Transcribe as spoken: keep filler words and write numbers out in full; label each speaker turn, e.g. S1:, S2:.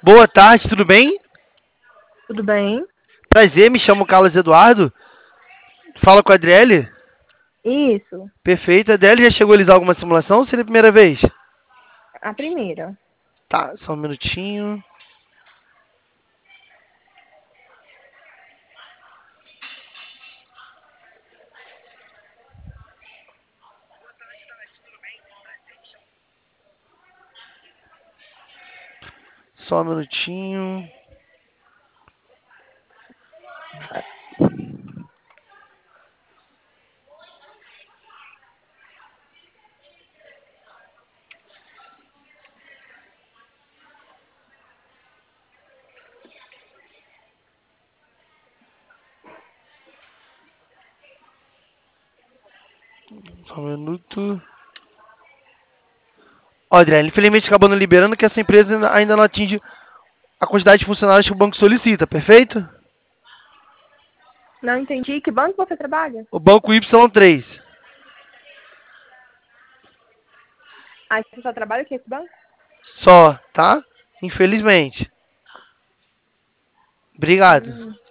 S1: Boa tarde, tudo bem?
S2: Tudo bem?
S1: Prazer, me chamo Carlos Eduardo. Fala com a Adriele?
S2: Isso,
S1: Perfeito. A Adriele já chegou a realizar alguma simulação ou seria a primeira vez?
S2: a primeira.
S1: Tá, só um minutinho. Só um minutinho. Só um minuto. Ó, Adriele, infelizmente acabou não liberando que essa empresa ainda- ainda não atinge a quantidade de funcionários que o banco solicita, perfeito?
S2: Não entendi. Que banco você trabalha?
S1: O banco Y três.
S2: Ah, você só trabalha aqui esse banco?
S1: Só, tá? Infelizmente. Obrigado.
S2: Hum.